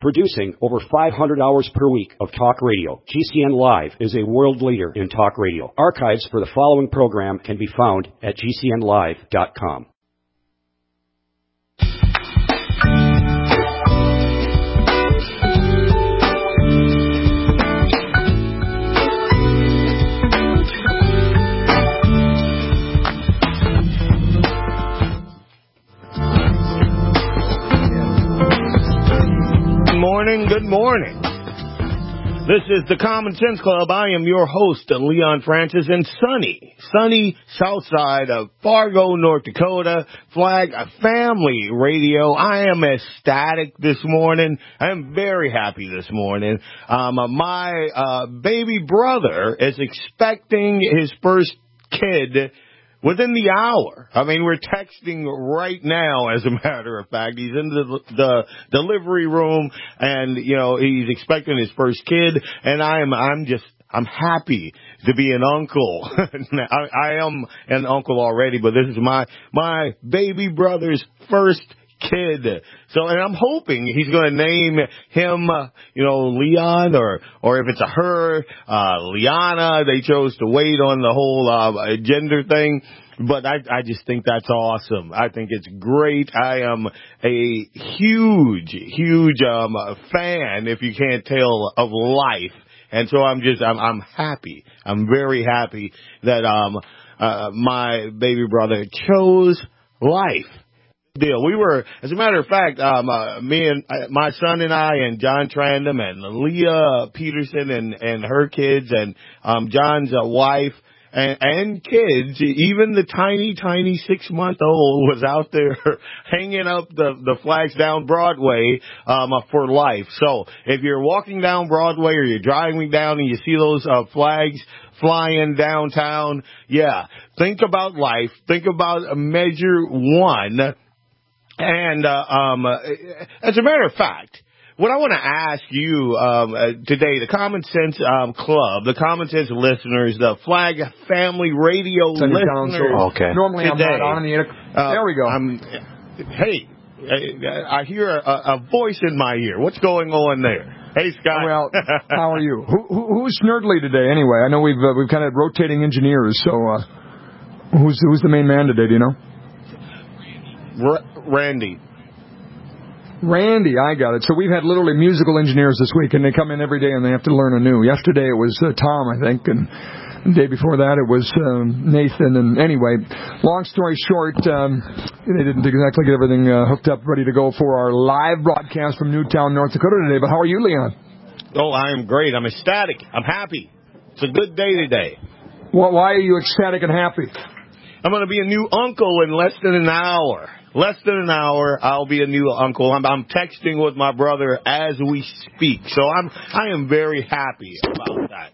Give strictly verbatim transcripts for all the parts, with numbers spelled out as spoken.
Producing over five hundred hours per week of talk radio, G C N Live is a world leader in talk radio. Archives for the following program can be found at G C N live dot com. Morning, good morning. This is the Common Sense Club. I am your host, Leon Francis, and sunny, sunny south side of Fargo, North Dakota, Flag Family Radio. I am ecstatic this morning. I am very happy this morning. Um, my uh, baby brother is expecting his first kid within the hour. I mean, we're texting right now, as a matter of fact. He's in the, the delivery room, and, you know, he's expecting his first kid, and I am, I'm just, I'm happy to be an uncle. I, I am an uncle already, but this is my, my baby brother's first kid. So, and I'm hoping he's going to name him, uh, you know, Leon, or, or if it's a her, uh, Liana. They chose to wait on the whole, uh, gender thing. But I, I just think that's awesome. I think it's great. I am a huge, huge, um, fan, if you can't tell, of life. And so I'm just, I'm, I'm happy. I'm very happy that, um, uh, my baby brother chose life. Deal. We were, as a matter of fact, um, uh, me and uh, my son and I and John Trandom and Leah Peterson and, and her kids and, um, John's uh, wife and, and kids, even the tiny, tiny six-month-old was out there hanging up the, the flags down Broadway, um, uh, for life. So if you're walking down Broadway or you're driving down and you see those, uh, flags flying downtown, yeah, think about life. Think about uh, Measure One. And, uh, um, uh, as a matter of fact, what I want to ask you, um, uh, today, the Common Sense, um, Club, the Common Sense listeners, the Flag Family Radio listeners. Okay. Normally today, I'm not on the air. Uh, there we go. I'm, hey, I, I hear a, a voice in my ear. What's going on there? Hey, Scott. Well, how are you? Who, who, who's Snurdly today, anyway? I know we've, uh, we've kind of rotating engineers, so, uh, who's, who's the main man today, do you know? R- Randy. Randy, I got it. So we've had literally musical engineers this week, and they come in every day and they have to learn anew. Yesterday it was uh, Tom, I think, and the day before that it was um, Nathan. And anyway, long story short, um, they didn't exactly get everything uh, hooked up, ready to go for our live broadcast from Newtown, North Dakota today. But how are you, Leon? Oh, I am great. I'm ecstatic. I'm happy. It's a good day today. Well, why are you ecstatic and happy? I'm going to be a new uncle in less than an hour. Less than an hour, I'll be a new uncle. I'm, I'm texting with my brother as we speak, so I'm I am very happy about that.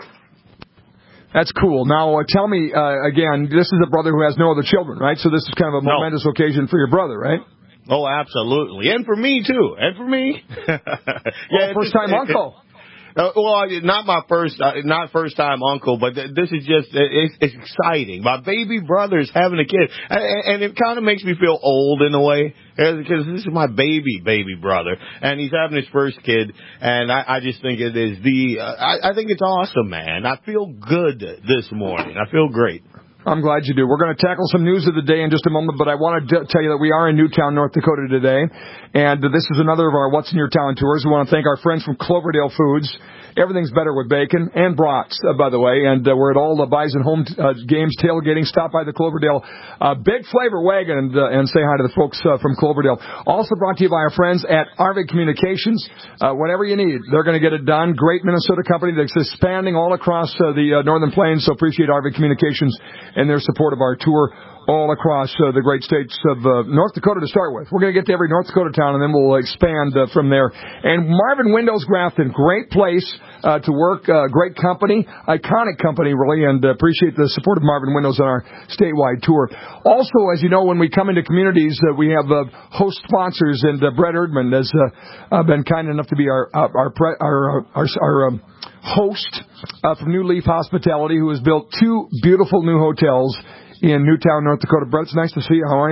That's cool. Now, uh, tell me uh, again. This is a brother who has no other children, right? So this is kind of a no. momentous occasion for your brother, right? Oh, absolutely, and for me too, and for me. yeah, well, first time uncle. It, Uh, well, not my first, uh, not first time uncle, but th- this is just, it's, it's exciting. My baby brother's having a kid, and, and it kind of makes me feel old in a way, because this is my baby, baby brother, and he's having his first kid, and I, I just think it is the, uh, I, I think it's awesome, man. I feel good this morning. I feel great. I'm glad you do. We're going to tackle some news of the day in just a moment, but I want to d- tell you that we are in Newtown, North Dakota today, and this is another of our What's in Your Town tours. We want to thank our friends from Cloverdale Foods. Everything's better with bacon and brats, uh, by the way, and uh, we're at all the Bison home t- uh, games, tailgating. Stop by the Cloverdale uh, Big Flavor Wagon and, uh, and say hi to the folks uh, from Cloverdale. Also brought to you by our friends at Arvig Communications. Uh, whatever you need, they're going to get it done. Great Minnesota company that's expanding all across uh, the uh, Northern Plains, so appreciate Arvig Communications and their support of our tour all across uh, the great states of uh, North Dakota to start with. We're going to get to every North Dakota town, and then we'll expand uh, from there. And Marvin Windows Grafton, great place uh, to work, uh, great company, iconic company, really, and uh, appreciate the support of Marvin Windows on our statewide tour. Also, as you know, when we come into communities, uh, we have uh, host sponsors, and uh, Brett Erdman has uh, uh, been kind enough to be our our our, our, our, our, our um, host uh, from New Leaf Hospitality, who has built two beautiful new hotels in Newtown, North Dakota. Brett, it's nice to see you. How are you?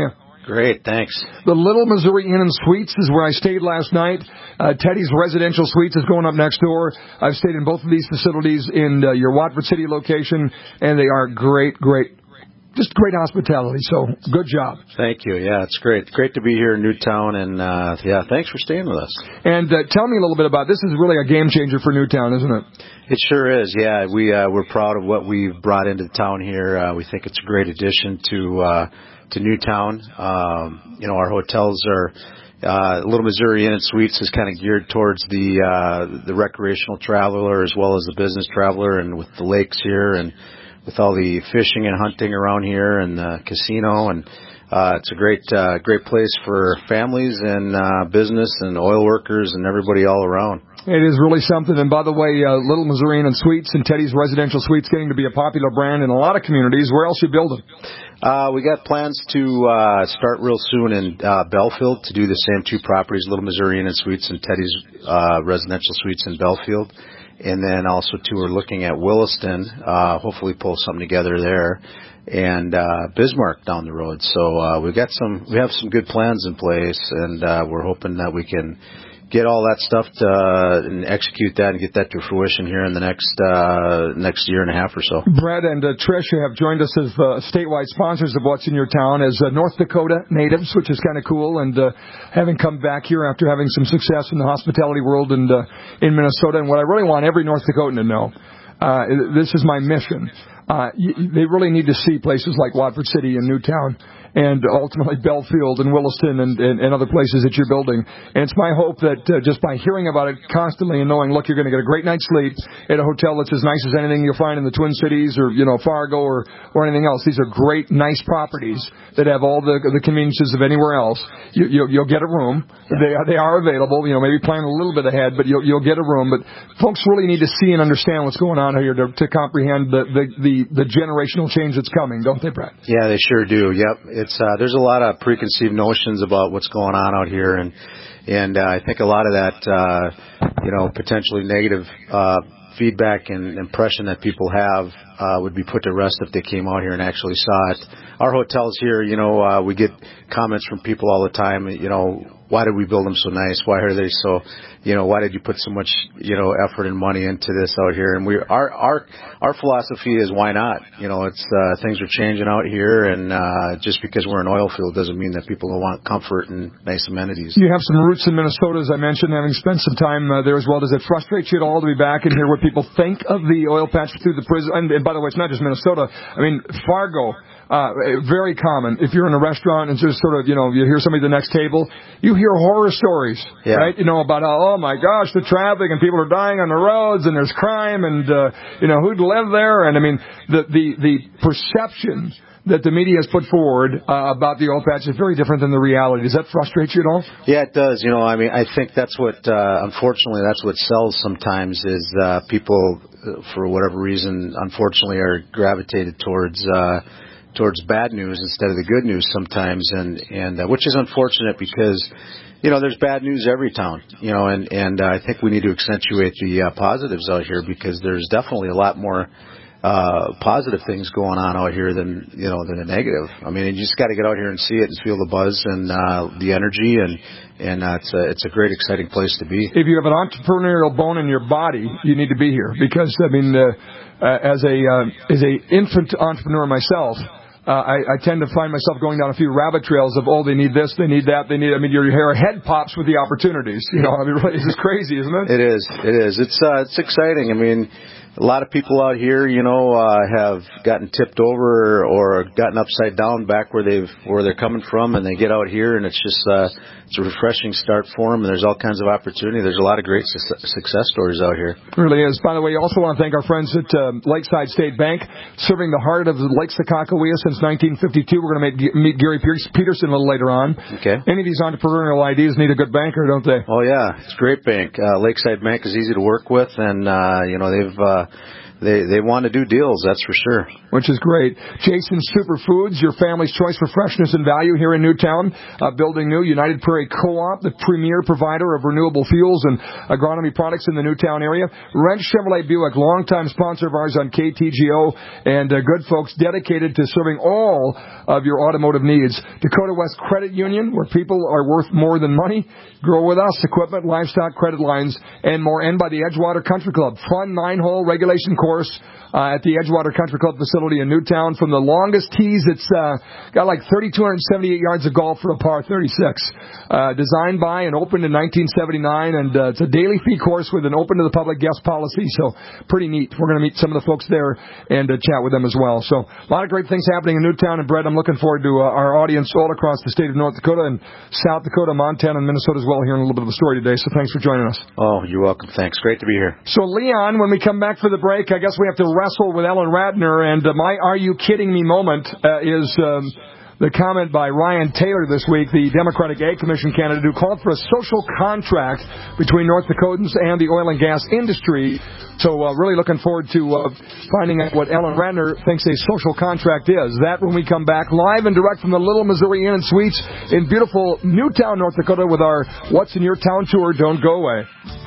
Great, thanks. The Little Missouri Inn and Suites is where I stayed last night. Uh, Teddy's Residential Suites is going up next door. I've stayed in both of these facilities in uh, your Watford City location, and they are great, great, just great hospitality. So, good job. Thank you. Yeah, it's great. Great to be here in Newtown, and uh, yeah, thanks for staying with us. And uh, tell me a little bit about this. Is really a game changer for Newtown, isn't it? It sure is. Yeah, we uh, we're proud of what we've brought into town here. Uh, we think it's a great addition to uh, to Newtown. Um, you know, our hotels are. Uh, Little Missouri Inn and Suites is kind of geared towards the uh, the recreational traveler as well as the business traveler, and with the lakes here and with all the fishing and hunting around here and the casino, and uh, it's a great uh, great place for families and uh, business and oil workers and everybody all around. It is really something. And by the way, uh, Little Missouri Inn and Suites and Teddy's Residential Suites getting to be a popular brand in a lot of communities. Where else are you building? Uh, we got plans to uh, start real soon in uh, Belfield to do the same two properties, Little Missouri Inn and Suites and Teddy's uh, Residential Suites in Belfield. And then also, too, we're looking at Williston, uh, hopefully pull something together there, and uh, Bismarck down the road. So uh, we've got some, we have some good plans in place, and uh, we're hoping that we can get all that stuff to, uh, and execute that and get that to fruition here in the next uh, next year and a half or so. Brad and uh, Trish have joined us as uh, statewide sponsors of What's in Your Town as uh, North Dakota natives, which is kind of cool, and uh, having come back here after having some success in the hospitality world and uh, in Minnesota. And what I really want every North Dakotan to know, uh, this is my mission. Uh, y- they really need to see places like Watford City and Newtown, and ultimately Belfield and Williston and, and, and other places that you're building. And it's my hope that uh, just by hearing about it constantly and knowing, look, you're going to get a great night's sleep at a hotel that's as nice as anything you'll find in the Twin Cities or, you know, Fargo or, or anything else. These are great, nice properties that have all the the conveniences of anywhere else. You, you'll, you'll get a room. They are, they are available. You know, maybe plan a little bit ahead, but you'll, you'll get a room. But folks really need to see and understand what's going on here to, to comprehend the, the, the, the generational change that's coming, don't they, Brad? Yeah, they sure do. Yep. It's uh, there's a lot of preconceived notions about what's going on out here, and and uh, I think a lot of that, uh, you know, potentially negative uh, feedback and impression that people have uh, would be put to rest if they came out here and actually saw it. Our hotels here, you know, uh, we get comments from people all the time, you know, why did we build them so nice? Why are they so, you know, why did you put so much, you know, effort and money into this out here? And we, our, our, our philosophy is why not? You know, it's, uh, things are changing out here, and, uh, just because we're an oil field doesn't mean that people don't want comfort and nice amenities. You have some roots in Minnesota, as I mentioned, having spent some time uh, there as well. Does it frustrate you at all to be back and hear what people think of the oil patch through the prison? And, and by the way, it's not just Minnesota. I mean, Fargo. Uh, very common. If you're in a restaurant and just sort of, you know, you hear somebody at the next table, you hear horror stories, yeah. right? You know, about, how, oh my gosh, the traffic and people are dying on the roads and there's crime and, uh, you know, who'd live there? And I mean, the, the, the perception that the media has put forward uh, about the oil patch is very different than the reality. Does that frustrate you at all? Yeah, it does. You know, I mean, I think that's what, uh, unfortunately, that's what sells sometimes is, uh, people, uh, for whatever reason, unfortunately, are gravitated towards, uh, towards bad news instead of the good news sometimes, and and uh, which is unfortunate because, you know, there's bad news every town, you know, and and uh, I think we need to accentuate the uh, positives out here because there's definitely a lot more uh positive things going on out here than, you know, than a negative. I mean, you just got to get out here and see it and feel the buzz and uh the energy, and and uh, it's a it's a great, exciting place to be. If you have an entrepreneurial bone in your body, you need to be here because I mean, uh, uh, as a uh, as a infant entrepreneur myself. Uh, I, I tend to find myself going down a few rabbit trails of, oh, they need this, they need that, they need, I mean, your hair head pops with the opportunities. You know, I mean, really, it's just crazy, isn't it? It is. It is. It's, uh, it's exciting. I mean, a lot of people out here, you know, uh, have gotten tipped over or gotten upside down back where they've, where they're coming from, and they get out here and it's just, uh, it's a refreshing start for them, and there's all kinds of opportunity. There's a lot of great su- success stories out here. It really is. By the way, I also want to thank our friends at uh, Lakeside State Bank, serving the heart of Lake Sakakawea since nineteen fifty-two. We're going to meet, meet Gary Peterson a little later on. Okay. Any of these entrepreneurial ideas need a good banker, don't they? Oh, yeah. It's a great bank. Uh, Lakeside Bank is easy to work with, and, uh, you know, they've, uh, they they want to do deals. That's for sure. Which is great. Jason's Superfoods, your family's choice for freshness and value here in Newtown. Uh, building new, United Prairie Co-op, the premier provider of renewable fuels and agronomy products in the Newtown area. Wrench Chevrolet Buick, longtime sponsor of ours on K T G O, and uh, good folks dedicated to serving all of your automotive needs. Dakota West Credit Union, where people are worth more than money. Grow with us, equipment, livestock, credit lines, and more. And by the Edgewater Country Club, fun nine-hole regulation course uh, at the Edgewater Country Club facility in Newtown. From the longest tees, it's uh, got like three thousand two hundred seventy-eight yards of golf for a par thirty-six. Uh, designed by and opened in nineteen seventy-nine, and uh, it's a daily fee course with an open-to-the-public guest policy, so pretty neat. We're going to meet some of the folks there and uh, chat with them as well. So a lot of great things happening in Newtown, and Brett, I'm looking forward to uh, our audience all across the state of North Dakota and South Dakota, Montana, and Minnesota as well, hearing a little bit of the story today. So thanks for joining us. Oh, you're welcome. Thanks. Great to be here. So, Leon, when we come back for the break, I guess we have to wrestle with Ellen Ratner, and uh, my are you kidding me moment uh, is um, the comment by Ryan Taylor this week, the Democratic Ag Commission candidate, who called for a social contract between North Dakotans and the oil and gas industry. So uh, really looking forward to uh, finding out what Ellen Ratner thinks a social contract is. That when we come back live and direct from the Little Missouri Inn and Suites in beautiful Newtown, North Dakota with our What's in Your Town tour. Don't go away.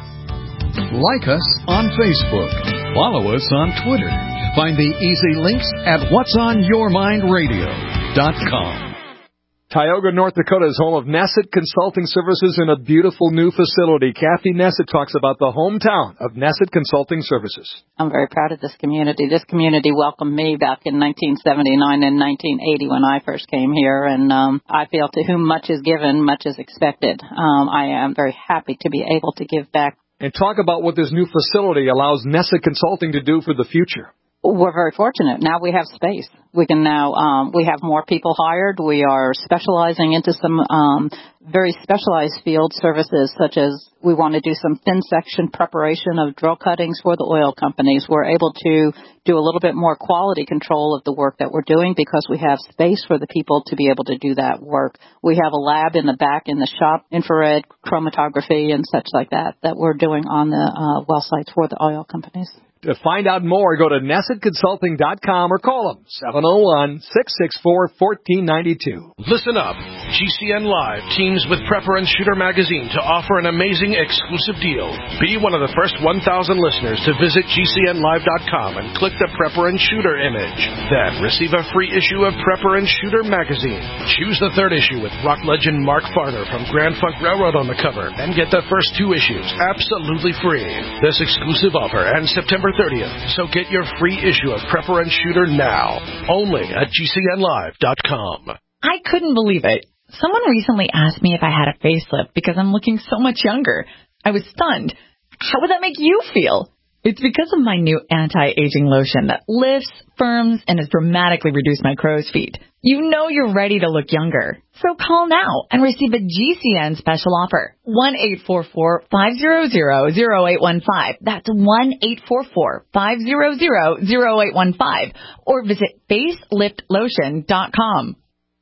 Like us on Facebook. Follow us on Twitter. Find the easy links at whats on your mind radio dot com. Tioga, North Dakota is home of Nesset Consulting Services in a beautiful new facility. Kathy Nesset talks about the hometown of Nesset Consulting Services. I'm very proud of this community. This community welcomed me back in nineteen seventy-nine and nineteen eighty when I first came here, and um, I feel to whom much is given, much is expected. Um, I am very happy to be able to give back. And talk about what this new facility allows Nesset Consulting to do for the future. We're very fortunate. Now we have space. We can now, um, we have more people hired. We are specializing into some um, very specialized field services, such as we want to do some thin section preparation of drill cuttings for the oil companies. We're able to do a little bit more quality control of the work that we're doing because we have space for the people to be able to do that work. We have a lab in the back in the shop, infrared chromatography and such like that, that we're doing on the uh, well sites for the oil companies. To find out more, go to nesset consulting dot com or call them, seven oh one, six six four, one four nine two. Listen up. G C N Live teams with Prepper and Shooter magazine to offer an amazing exclusive deal. Be one of the first one thousand listeners to visit G C N live dot com and click the Prepper and Shooter image. Then receive a free issue of Prepper and Shooter magazine. Choose the third issue with rock legend Mark Farner from Grand Funk Railroad on the cover and get the first two issues absolutely free. This exclusive offer ends September thirtieth, so get your free issue of Prepper and Shooter now, only at G C N live dot com. I couldn't believe it. Someone recently asked me if I had a facelift because I'm looking so much younger. I was stunned. How would that make you feel? It's because of my new anti-aging lotion that lifts, firms, and has dramatically reduced my crow's feet. You know you're ready to look younger. So call now and receive a G C N special offer. one eight four four, five hundred, zero eight one five. That's one eight four four, five hundred, zero eight one five. Or visit facelift lotion dot com.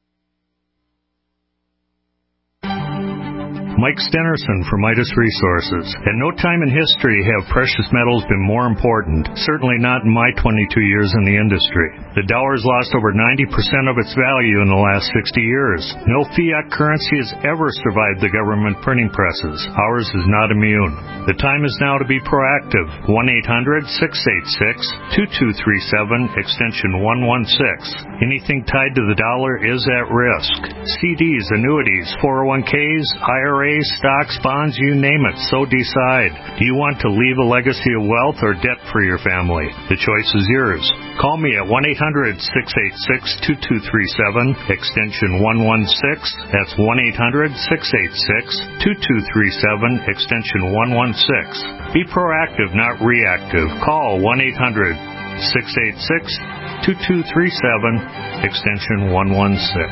Mike Stenerson from Midas Resources. At no time in history have precious metals been more important, certainly not in my twenty-two years in the industry. The dollar's lost over ninety percent of its value in the last sixty years. No fiat currency has ever survived the government printing presses. Ours is not immune. The time is now to be proactive. one eight hundred, six eight six, two two three seven, extension one one six. Anything tied to the dollar is at risk. C Ds, annuities, four oh one Ks, I R As, stocks, bonds, you name it, so decide. Do you want to leave a legacy of wealth or debt for your family? The choice is yours. Call me at one eight hundred, six eight six, two two three seven, extension one one six. That's one eight hundred, six eight six, two two three seven, extension one one six. Be proactive, not reactive. Call one eight hundred, six eight six, two two three seven, extension one one six.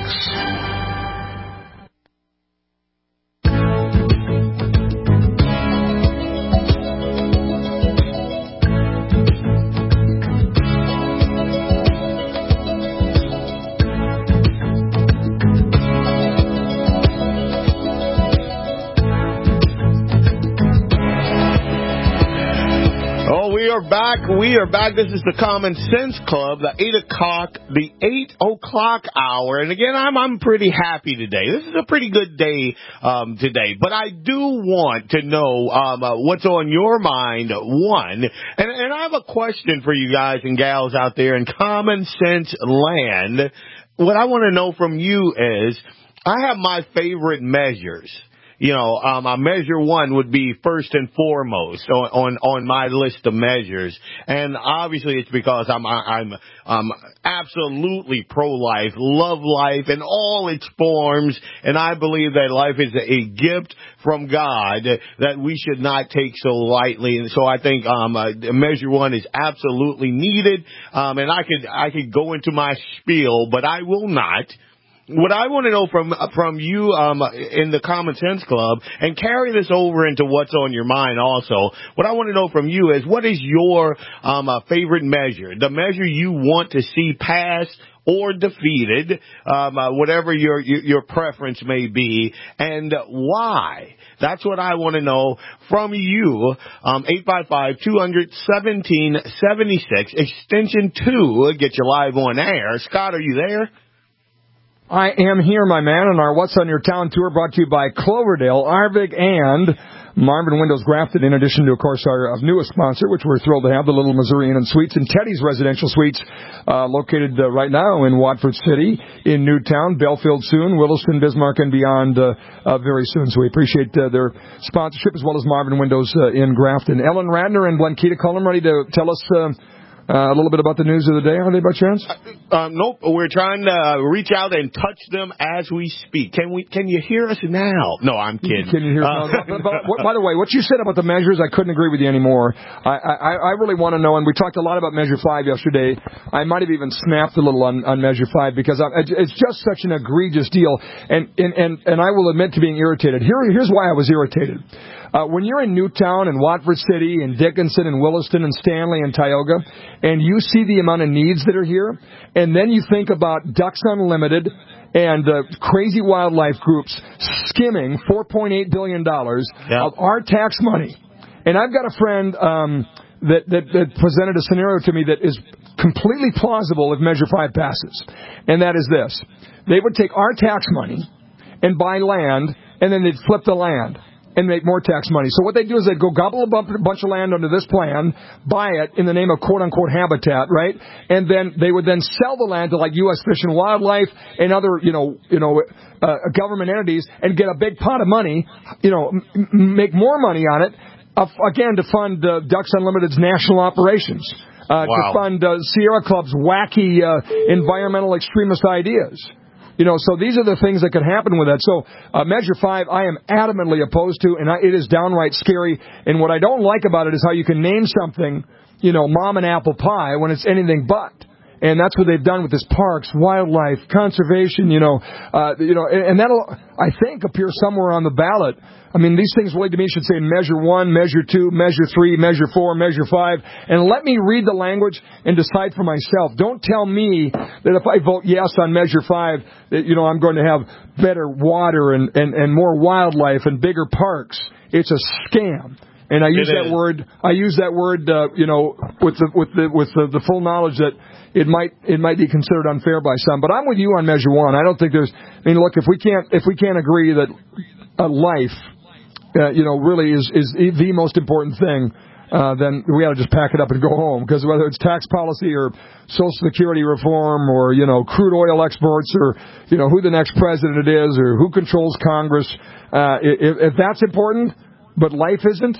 are back. We are back. This is the Common Sense Club, the eight o'clock, the eight o'clock hour. And again, I'm I'm pretty happy today. This is a pretty good day um, today. But I do want to know um, uh, what's on your mind. One, and, and I have a question for you guys and gals out there in Common Sense Land. What I want to know from you is, I have my favorite measures. You know, um, uh, measure one would be first and foremost on, on, on my list of measures. And obviously it's because I'm, I'm, I'm absolutely pro-life, love life in all its forms. And I believe that life is a gift from God that we should not take so lightly. And so I think, um, uh, measure one is absolutely needed. Um, and I could, I could go into my spiel, but I will not. What I want to know from from you um, in the Common Sense Club, and carry this over into what's on your mind also, what I want to know from you is, what is your um, uh, favorite measure, the measure you want to see passed or defeated, um, uh, whatever your, your your preference may be, and why? That's what I want to know from you. Um, eight five five, two hundred, seventeen seventy-six, extension two, get you live on air. Scott, are you there? I am here, my man, on our What's on Your Town tour, brought to you by Cloverdale, Arvig, and Marvin Windows Grafton, in addition to, of course, our newest sponsor, which we're thrilled to have, the Little Missouri Inn and Suites, and Teddy's Residential Suites, uh, located uh, right now in Watford City, in Newtown, Belfield soon, Williston, Bismarck, and beyond uh, uh, very soon. So we appreciate uh, their sponsorship, as well as Marvin Windows uh, in Grafton. Ellen Radner and Blankita Cullum, ready to tell us Uh, Uh, a little bit about the news of the day, are they, by chance? Uh, uh, nope. We're trying to uh, reach out and touch them as we speak. Can we? Can you hear us now? No, I'm kidding. Can you hear us uh, now? But, but, by the way, what you said about the measures, I couldn't agree with you anymore. I, I, I really want to know, and we talked a lot about Measure five yesterday. I might have even snapped a little on, on Measure five, because I, it's just such an egregious deal. And, and, and, and I will admit to being irritated. Here, here's why I was irritated. Uh, when you're in Newtown and Watford City and Dickinson and Williston and Stanley and Tioga, and you see the amount of needs that are here, and then you think about Ducks Unlimited and uh, crazy wildlife groups skimming four point eight billion dollars yep. of our tax money. And I've got a friend um, that, that, that presented a scenario to me that is completely plausible if Measure five passes. And that is this. They would take our tax money and buy land, and then they'd flip the land and make more tax money. So what they do is they go gobble a bunch of land under this plan, buy it in the name of quote-unquote habitat, right? And then they would then sell the land to like U S Fish and Wildlife and other, you know, you know, uh, government entities, and get a big pot of money, you know, m- make more money on it, uh, again, to fund uh, Ducks Unlimited's national operations, uh, wow. to fund uh, Sierra Club's wacky uh, environmental extremist ideas. You know, so these are the things that could happen with that. So uh, Measure five, I am adamantly opposed to, and I, it is downright scary. And what I don't like about it is how you can name something, you know, mom and apple pie, when it's anything but. And that's what they've done with this parks, wildlife, conservation, you know, uh, you know, and, and that'll, I think, appear somewhere on the ballot. I mean, these things really, to me, should say Measure one, Measure two, Measure three, Measure four, Measure five, and let me read the language and decide for myself. Don't tell me that if I vote yes on Measure five, that, you know, I'm going to have better water and, and, and more wildlife and bigger parks. It's a scam. And I use that word, I use that word, uh, you know, with the, with the, with the, the full knowledge that it might, it might be considered unfair by some. But I'm with you on Measure one. I don't think there's, I mean, look, if we can't, if we can't agree that a life, uh, you know, really is, is the most important thing, uh, then we ought to just pack it up and go home. Because whether it's tax policy or Social Security reform or, you know, crude oil exports or, you know, who the next president is or who controls Congress, uh, if, if that's important, but life isn't,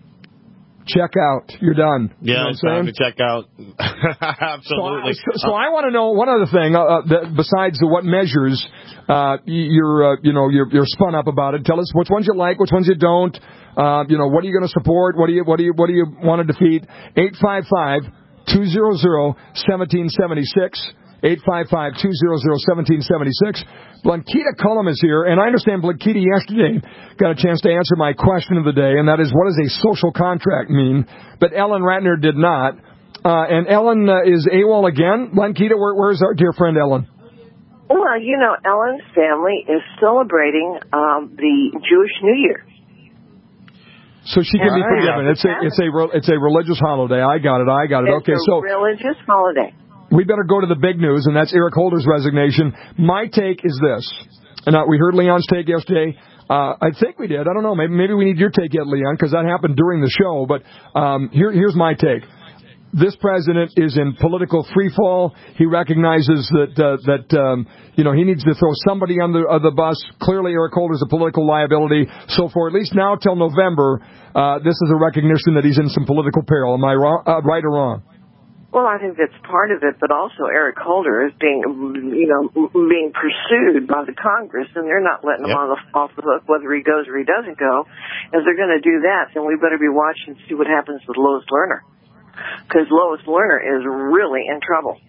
check out. You're done. Yeah, you know it's time to check out. Absolutely. So, I, so, so I want to know one other thing uh, that besides the what measures uh, you're, uh, you know, you're, you're spun up about it. Tell us which ones you like, which ones you don't. Uh, you know, what are you going to support? What do you, what do you, what do you want to defeat? eight five five, two hundred, one seven seven six. eight five five, two hundred, one seven seven six. Blankita Cullum is here, and I understand Blankita yesterday got a chance to answer my question of the day, and that is, what does a social contract mean? But Ellen Ratner did not. Uh, and Ellen uh, is AWOL again. Blankita, where, where's our dear friend Ellen? Well, you know, Ellen's family is celebrating um, the Jewish New Year. So she can All be right. forgiven. It's a it's a re- it's a religious holiday. I got it. I got it. It's Okay, a so religious holiday. we better go to the big news, and that's Eric Holder's resignation. My take is this, and uh, we heard Leon's take yesterday. Uh, I think we did. I don't know. Maybe maybe we need your take yet, Leon, because that happened during the show. But um, here here's my take. This president is in political freefall. He recognizes that uh, that um, you know he needs to throw somebody on the uh, the bus. Clearly, Eric Holder is a political liability. So for at least now till November, uh, this is a recognition that he's in some political peril. Am I wrong, uh, right or wrong? Well, I think that's part of it, but also Eric Holder is being, you know, being pursued by the Congress, and they're not letting him Yep. on the, off the hook whether he goes or he doesn't go. If they're going to do that, then we better be watching to see what happens with Lois Lerner, because Lois Lerner is really in trouble.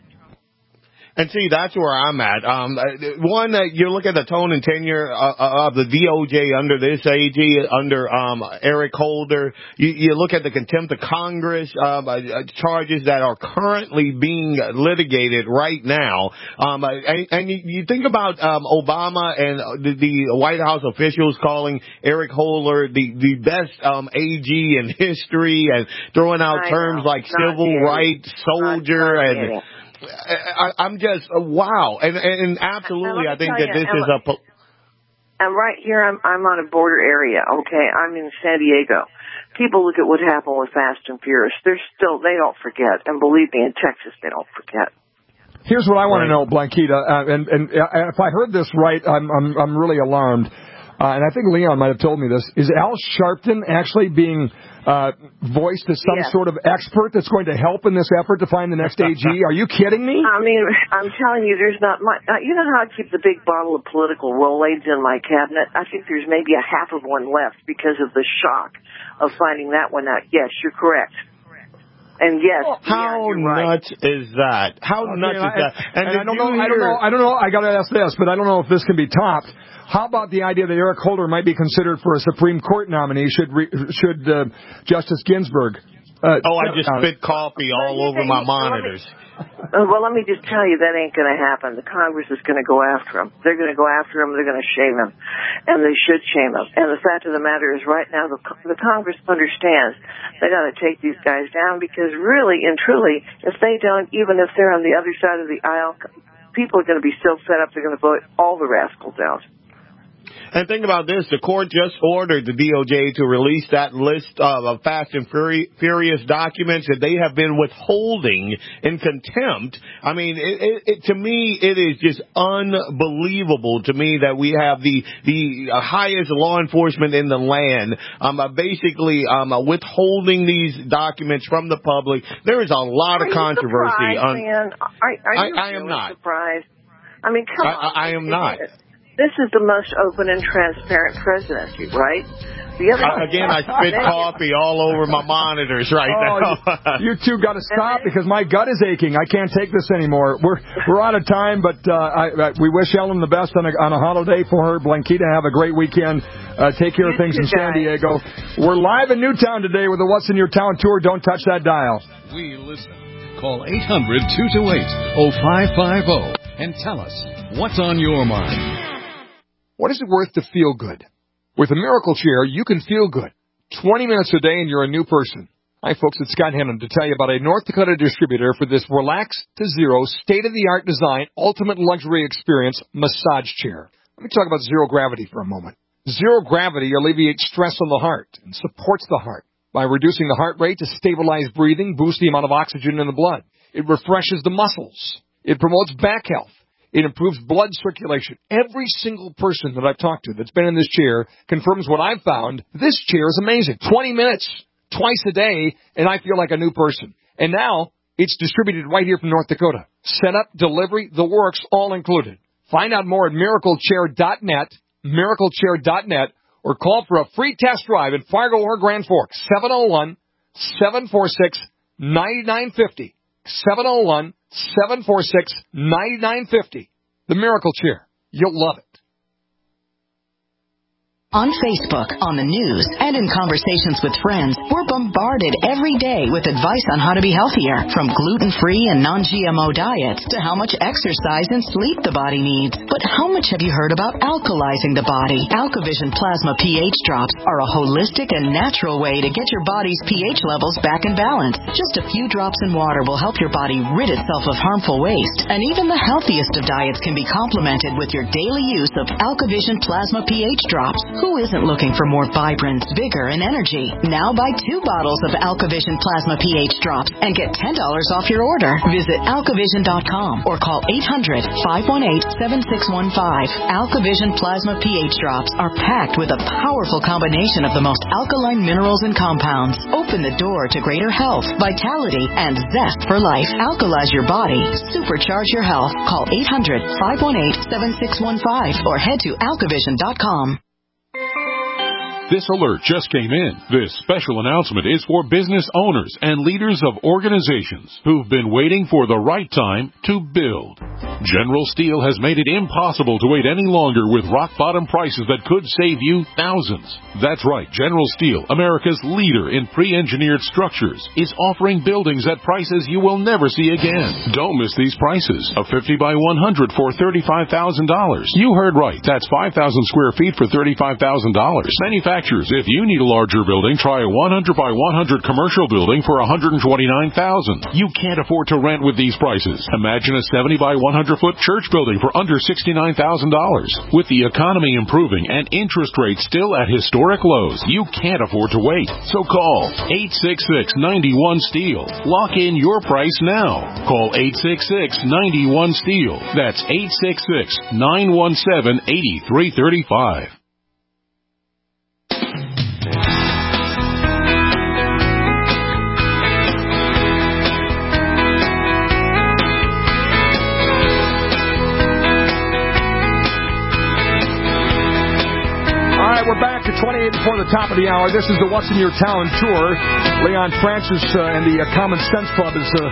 And see, that's where I'm at. Um, one, uh, you look at the tone and tenure uh, of the D O J under this A G, under um, Eric Holder. You, you look at the contempt of Congress uh, uh, charges that are currently being litigated right now. Um, and, and you, you think about um, Obama and the, the White House officials calling Eric Holder the, the best um, A G in history and throwing out I terms know. like Not civil kidding. rights soldier Not and. kidding. I, I'm just uh, wow, and and absolutely, I think that this is a. Po- I'm right here. I'm I'm on a border area. Okay, I'm in San Diego. People look at what happened with Fast and Furious. They're still they don't forget, and believe me, in Texas they don't forget. Here's what I want to know, Blanquita, uh, and and uh, if I heard this right, I'm I'm I'm really alarmed. Uh, and I think Leon might have told me this. Is Al Sharpton actually being uh, voiced as some Yes. sort of expert that's going to help in this effort to find the next A G? Are you kidding me? I mean, I'm telling you, there's not much. Uh, you know how I keep the big bottle of political Rolaids in my cabinet? I think there's maybe a half of one left because of the shock of finding that one out. Yes, you're correct. And yes, how yeah, you're nuts right. is that? How Okay, nuts and is I, that? And, and did I don't you know. I don't hear- know. I don't know. I got to ask this, but I don't know if this can be topped. How about the idea that Eric Holder might be considered for a Supreme Court nominee? Should re, should uh, Justice Ginsburg? Uh, Oh, I just uh, spit coffee all Well, over you my think- well, let me- monitors. Uh, well, let me just tell you, that ain't going to happen. The Congress is going to go after him. They're going to go after him. They're going to shame him. And they should shame him. And the fact of the matter is right now the, the Congress understands they got to take these guys down because really and truly, if they don't, even if they're on the other side of the aisle, people are going to be so fed up they're going to vote all the rascals out. And think about this, the court just ordered the D O J to release that list of Fast and Furious documents that they have been withholding in contempt. I mean, it, it, it, to me, it is just unbelievable to me that we have the the highest law enforcement in the land um, uh, basically um, uh, withholding these documents from the public. There is a lot Are of controversy. You surprised, on. man? Are, are you I, I really am not. surprised? I mean, come I, on. I am not. This is the most open and transparent presidency, right? The other Uh, again, I spit coffee all over my monitors right Oh, now. you, you two got to stop because my gut is aching. I can't take this anymore. We're we're out of time, but uh, I, I, we wish Ellen the best on a, on a holiday for her. Blanquita, have a great weekend. Uh, take care of You things too, in San guys. Diego. We're live in Newtown today with the What's in Your Town tour. Don't touch that dial. We listen. Call eight hundred, two two eight, oh five five oh and tell us what's on your mind. What is it worth to feel good? With a Miracle Chair, you can feel good. twenty minutes a day and you're a new person. Hi, folks. It's Scott Hannon to tell you about a North Dakota distributor for this relax to zero, state-of-the-art design, ultimate luxury experience massage chair. Let me talk about zero gravity for a moment. Zero gravity alleviates stress on the heart and supports the heart by reducing the heart rate to stabilize breathing, boost the amount of oxygen in the blood. It refreshes the muscles. It promotes back health. It improves blood circulation. Every single person that I've talked to that's been in this chair confirms what I've found. This chair is amazing. twenty minutes, twice a day, and I feel like a new person. And now it's distributed right here from North Dakota. Setup, delivery, the works, all included. Find out more at miracle chair dot net, miracle chair dot net, or call for a free test drive in Fargo or Grand Forks, seven oh one, seven four six, nine nine five oh. seven oh one, seven four six, nine nine five oh. The Miracle Chair. You'll love it. On Facebook, on the news, and in conversations with friends, we're bombarded every day with advice on how to be healthier, from gluten-free and non-G M O diets to how much exercise and sleep the body needs. But how much have you heard about alkalizing the body? AlkaVision Plasma pH drops are a holistic and natural way to get your body's pH levels back in balance. Just a few drops in water will help your body rid itself of harmful waste. And even the healthiest of diets can be complemented with your daily use of AlkaVision Plasma pH drops. Who isn't looking for more vibrance, vigor, and energy? Now buy two bottles of AlkaVision Plasma pH drops and get ten dollars off your order. Visit alkavision dot com or call eight hundred, five one eight, seven six one five. AlkaVision Plasma pH drops are packed with a powerful combination of the most alkaline minerals and compounds. Open the door to greater health, vitality, and zest for life. Alkalize your body. Supercharge your health. Call eight hundred, five one eight, seven six one five or head to alkavision dot com. This alert just came in. This special announcement is for business owners and leaders of organizations who've been waiting for the right time to build. General Steel has made it impossible to wait any longer with rock-bottom prices that could save you thousands. That's right, General Steel, America's leader in pre-engineered structures, is offering buildings at prices you will never see again. Don't miss these prices. A fifty by one hundred for thirty-five thousand dollars. You heard right. That's five thousand square feet for thirty-five thousand dollars. Manufacturers, if you need a larger building, try a one hundred by one hundred commercial building for one hundred twenty-nine thousand dollars. You can't afford to rent with these prices. Imagine a seventy by one hundred foot church building for under sixty-nine thousand dollars. With the economy improving and interest rates still at historic lows, you can't afford to wait. So call eight six six, nine one, STEEL. Lock in your price now. Call eight six six, nine one, STEEL. That's eight six six, nine one seven, eight three three five. We're back at twenty-eight before the top of the hour. This is the What's in Your Town tour. Leon Francis uh, and the uh, Common Sense Club is uh,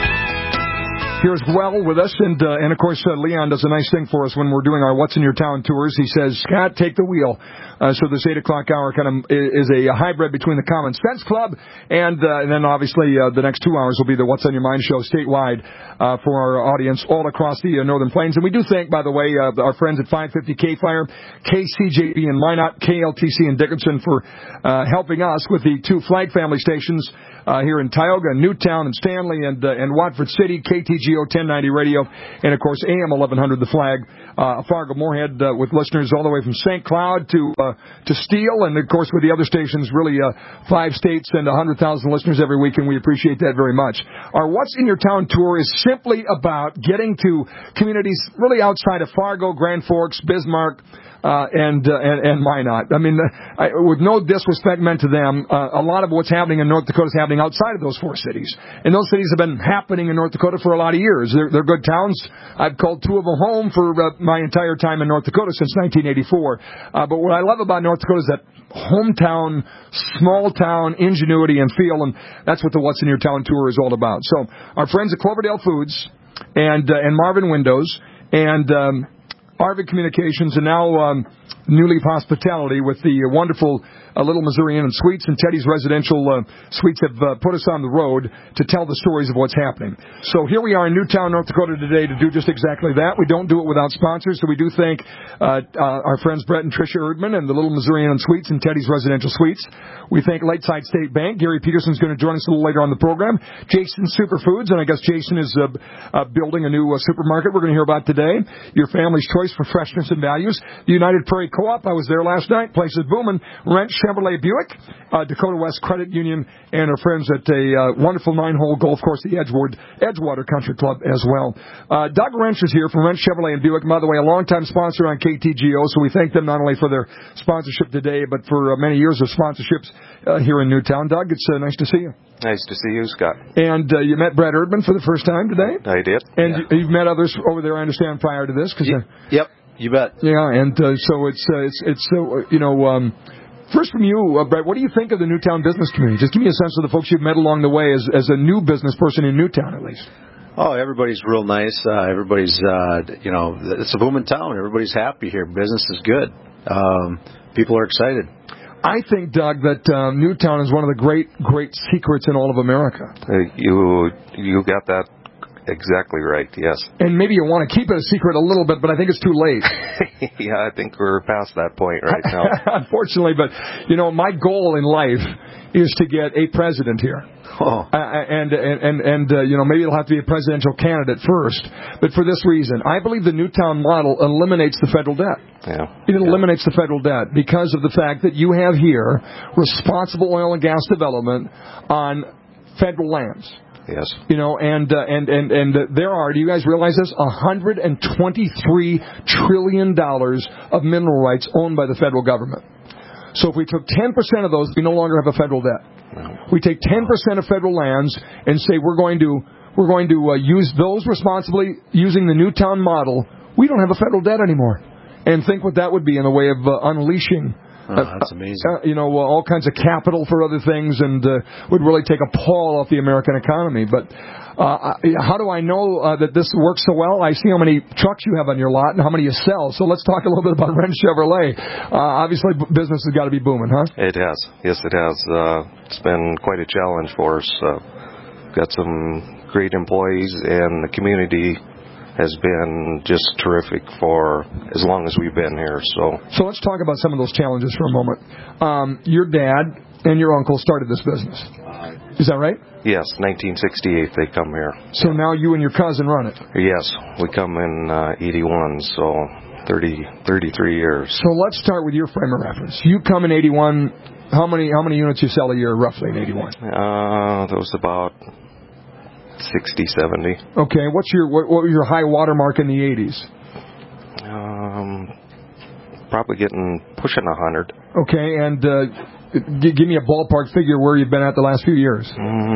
here as well with us. And, uh, and of course, uh, Leon does a nice thing for us when we're doing our What's in Your Town tours. He says, Scott, take the wheel. Uh, so this eight o'clock hour kind of is a hybrid between the Common Sense Club and, uh, and then obviously uh, the next two hours will be the What's on Your Mind show statewide uh, for our audience all across the uh, Northern Plains. And we do thank, by the way, uh, our friends at five fifty K-Fire, K C J B in Minot, K L T C in Dickinson for uh, helping us with the two Flag family stations uh, here in Tioga, Newtown, and Stanley, and uh, and Watford City, K T G O ten ninety radio, and of course A M eleven hundred The Flag, uh, Fargo Moorhead, uh, with listeners all the way from Saint Cloud to uh, to Steele, and of course with the other stations, really uh, five states and one hundred thousand listeners every week, and we appreciate that very much. Our What's in Your Town tour is simply about getting to communities really outside of Fargo, Grand Forks, Bismarck, Uh, and, uh, and and Minot. I mean, uh, I, with no disrespect meant to them, uh, a lot of what's happening in North Dakota is happening outside of those four cities. And those cities have been happening in North Dakota for a lot of years. They're, they're good towns. I've called two of them home for uh, my entire time in North Dakota since nineteen eighty-four. Uh, but what I love about North Dakota is that hometown, small town ingenuity and feel, and that's what the What's in Your Town tour is all about. So our friends at Cloverdale Foods and uh, and Marvin Windows and um, Arvid Communications, and now um, New Leaf Hospitality with the uh, wonderful uh, Little Missouri Inn and Suites and Teddy's Residential uh, Suites have uh, put us on the road to tell the stories of what's happening. So here we are in Newtown, North Dakota today to do just exactly that. We don't do it without sponsors, so we do thank uh, uh, our friends Brett and Tricia Erdman and the Little Missouri Inn and Suites and Teddy's Residential Suites. We thank Lakeside State Bank. Gary Peterson's going to join us a little later on the program. Jason Superfoods, and I guess Jason is uh, uh, building a new uh, supermarket we're going to hear about today. Your family's choice for freshness and values. The United Prairie Co-op, I was there last night. Place is booming. Wrench Chevrolet Buick, uh, Dakota West Credit Union, and our friends at a uh, wonderful nine-hole golf course, the Edgewood, Edgewater Country Club as well. Uh, Doug Wrench is here from Wrench Chevrolet and Buick. By the way, a longtime sponsor on K T G O, so we thank them not only for their sponsorship today, but for uh, many years of sponsorships uh, here in Newtown. Doug, it's uh, nice to see you. Nice to see you, Scott. And uh, you met Brett Erdman for the first time today? I did. And yeah. you, you've met others over there, I understand, prior to this? Cause, y- uh, yep, you bet. Yeah, and uh, so it's, uh, it's, it's uh, you know, um, first from you, uh, Brett, what do you think of the Newtown business community? Just give me a sense of the folks you've met along the way as, as a new business person in Newtown, at least. Oh, everybody's real nice. Uh, everybody's, uh, you know, it's a booming town. Everybody's happy here. Business is good. um, people are excited. I think, Doug, that um, Newtown is one of the great, great secrets in all of America. Uh, you you got that exactly right, yes. And maybe you want to keep it a secret a little bit, but I think it's too late. Yeah, I think we're past that point right now. Unfortunately, but, you know, my goal in life is to get a president here. Oh. Uh, and, and, and, and uh, you know, maybe it'll have to be a presidential candidate first. But for this reason, I believe the Newtown model eliminates the federal debt. Yeah. It yeah. eliminates the federal debt because of the fact that you have here responsible oil and gas development on federal lands. Yes. You know, and uh, and and and uh, there are. Do you guys realize this? one hundred twenty-three trillion dollars of mineral rights owned by the federal government. So if we took ten percent of those, we no longer have a federal debt. No. We take ten percent of federal lands and say we're going to we're going to uh, use those responsibly using the Newtown model. We don't have a federal debt anymore. And think what that would be in the way of uh, unleashing. Oh, that's amazing. Uh, you know, uh, all kinds of capital for other things, and uh, would really take a pall off the American economy. But uh, how do I know uh, that this works so well? I see how many trucks you have on your lot and how many you sell. So let's talk a little bit about Wrench Chevrolet. Uh, obviously, business has got to be booming, huh? It has. Yes, it has. Uh, it's been quite a challenge for us. Uh, got some great employees, and the community has been just terrific for as long as we've been here. So, so let's talk about some of those challenges for a moment. Um, your dad and your uncle started this business. Is that right? Yes, nineteen sixty-eight they come here. So now you and your cousin run it. Yes, we come in uh, eighty-one, so thirty, thirty-three years. So let's start with your frame of reference. You come in eighty-one. How many how many units you sell a year roughly in eighty-one? Uh, that was about sixty, seventy. Okay, what's your what, what was your high water mark in the eighties? Um, probably getting pushing a hundred. Okay, and uh, g- give me a ballpark figure where you've been at the last few years.